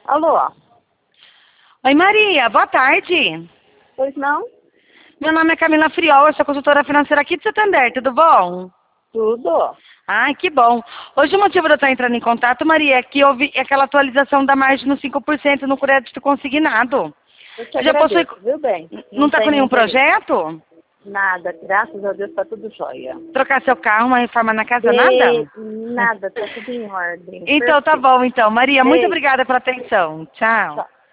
Alô? Oi, Maria, boa tarde. Pois não? Meu nome é Camila Friol, eu sou consultora financeira aqui de Santander, tudo bom? Tudo. Ai, que bom. Hoje o motivo de eu estar entrando em contato, Maria, é que houve aquela atualização da margem no 5% no crédito consignado. Eu te Você já possui... agradeço, viu, bem? Não Não está com tenho nenhum interesse. projeto? Nada, graças a Deus tá tudo jóia. Trocar seu carro, uma reforma na casa, nada? E nada, tá tudo em ordem. Então tá Perfeito. bom, então. Maria, muito Beijo. obrigada pela atenção. Tchau. Tchau.